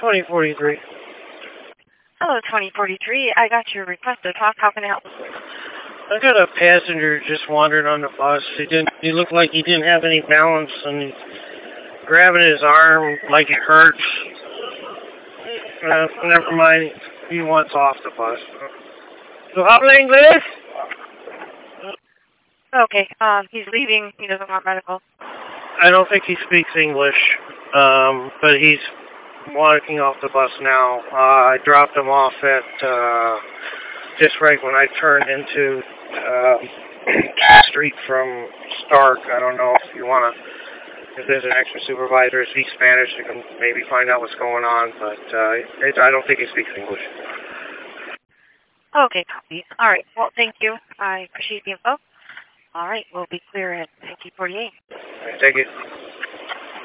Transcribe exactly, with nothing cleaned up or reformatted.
twenty forty-three. Hello, twenty forty-three. I got your request to talk. How can I help? I got a passenger just wandering on the bus. He didn't. He looked like he didn't have any balance, and he's grabbing his arm like it hurts. Uh, never mind. He wants off the bus. So how in English? Okay. Um, he's leaving. He doesn't want medical. I don't think he speaks English, um, but he's walking off the bus now. Uh, I dropped him off at uh, just right when I turned into uh, street from Stark. I don't know if you want to. If there's an extra supervisor who speaks Spanish, you can maybe find out what's going on, but uh, it, I don't think he speaks English. Okay, copy. All right. Well, thank you. I appreciate the info. All right. We'll be clear at nineteen forty-eight. All right, thank you.